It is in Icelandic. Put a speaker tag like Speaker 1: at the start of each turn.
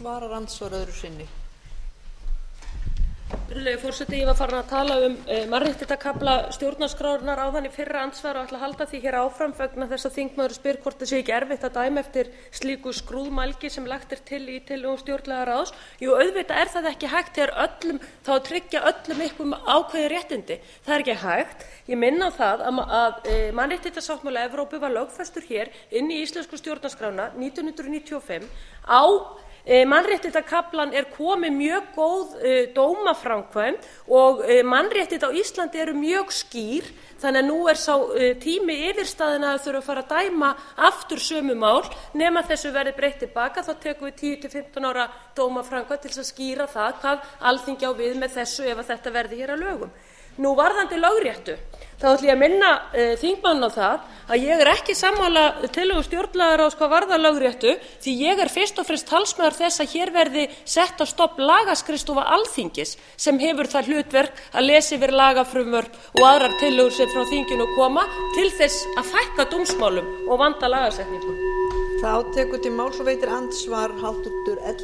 Speaker 1: svarar andsvar öðru sinni.
Speaker 2: Virðulegi forseti, ég var farin að tala mannréttindakafla stjórnarskrárinnar áðan í fyrra andsvari og ætla að halda því hér áfram vegna þess að þingmaður spyr hvort það sé ekki erfitt að dæma eftir slíku skrúðmælgi sem lagt til í tillögum stjórnlagaráðs. Jú, auðvitað er það ekki hægt þegar öllum, þá að tryggja öllum einhverjum ákveðin réttindi. Það er ekki hægt. Ég minni á það að mannréttindasáttmáli Evrópu var lögfestur hér inn í íslensku stjórnarskrána 1995 á mannréttindakaflann komið mjög góð dómaframkvæmd og mannréttindi á Íslandi eru mjög skýr þannig að nú sá tími yfirstaðinn að þurfa að fara að dæma aftur sömu mál nema þessu verði breytt til baka, þá tekum við 10 til 15 ára dómaframkvæmd til þess að skýra það hvað Alþingi á við með þessu ef að þetta verði hér að lögum. Nú varðandi lögréttu, þá ætla ég að minna þingmanninn á það að ég ekki sammála tillögu stjórnlagaráðs hvað varðar lögréttu því ég fyrst og fremst talsmaður þess að hér verði sett á stofn lagaskrifstofa Alþingis sem hefur það hlutverk að lesa yfir lagafrumvörp og aðrar tillögur sem frá þinginu koma til þess að fækka dómsmálum og vanda lagasetningu.
Speaker 1: Þá tekur til máls og veitir andsvar háttvirtur